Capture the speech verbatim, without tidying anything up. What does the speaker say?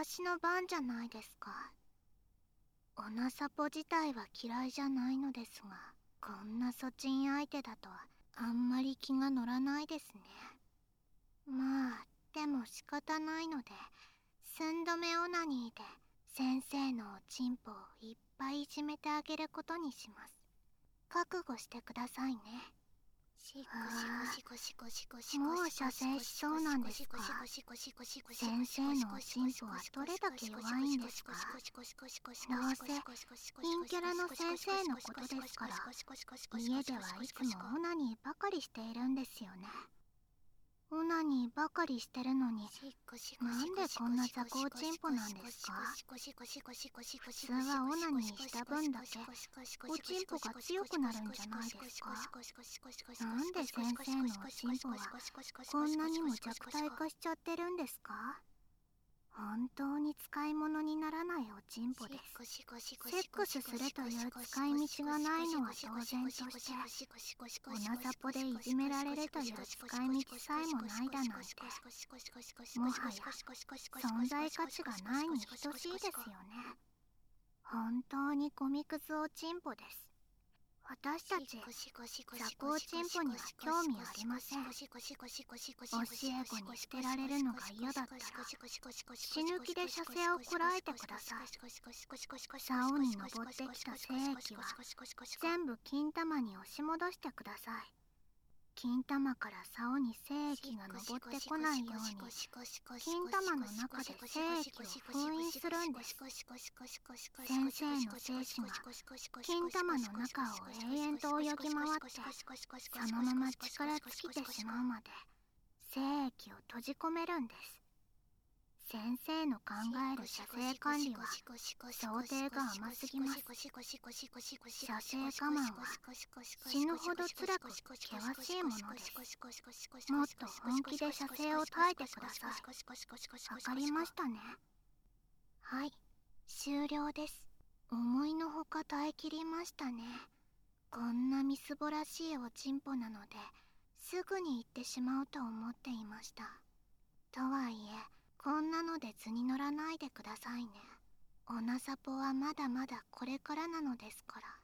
私の番じゃないですか。おなさぽ自体は嫌いじゃないのですが、こんな粗鎮相手だとあんまり気が乗らないですね。まあでも仕方ないので、寸止めオナニーで先生のおちんぽをいっぱいいじめてあげることにします。覚悟してくださいね。もう射精しそうなんですか？先生のおちんぽはどれだけ弱いんですか？どうせ陰キャラの先生のことですから、家ではいつもオナニーばかりしているんですよね。オナニーばかりしてるのに、なんでこんな雑魚ちんぽなんですか？普通はオナニーした分だけおちんぽが強くなるんじゃないですか？なんで先生のおちんぽはこんなにも弱体化しちゃってるんですか？本当に使い物にならないおちんぽです。セックスするという使い道がないのは当然として、おなさぽでいじめられるという使い道さえもないだなんて、もはや存在価値がないに等しいですよね。本当にゴミくずおちんぽです。私たち雑魚おちんぽには興味ありません。教え子に捨てられるのが嫌だったら死ぬ気で射精をこらえてください。竿に登ってきた精液は全部金玉に押し戻してください。金玉から竿に精液が登ってこないように、金玉の中で精液を封印するんです。先生の精子が金玉の中を永遠と泳ぎ回って、そのまま力尽きてしまうまで精液を閉じ込めるんです。先生の考える射精管理は想定が甘すぎます。射精我慢は死ぬほど辛く険しいものです。もっと本気で射精を耐えてください。わかりましたね。はい、終了です。思いのほか耐えきりましたね。こんなみすぼらしいおちんぽなのですぐに行ってしまうと思っていました。とはいえ、こんなので図に乗らないでくださいね。おなさぽはまだまだこれからなのですから。